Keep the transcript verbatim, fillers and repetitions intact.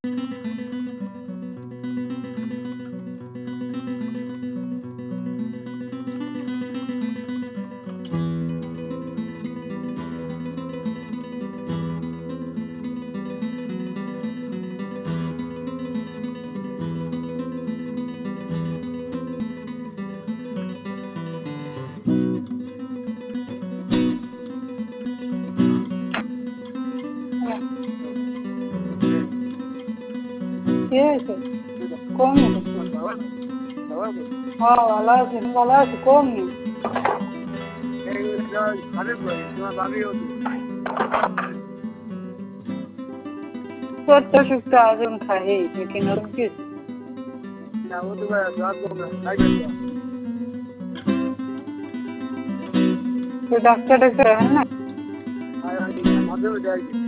কি হয়েছে? কম হ্যাঁ ভালো আছি, ভালো আছি। কম নেই তোর তো সুখটা আজন খাই लेकिन और किस ना वो तो मैं रात को मैं खाई जाता तो डॉक्टर डॉक्टर है ना आया मजे में जाएगी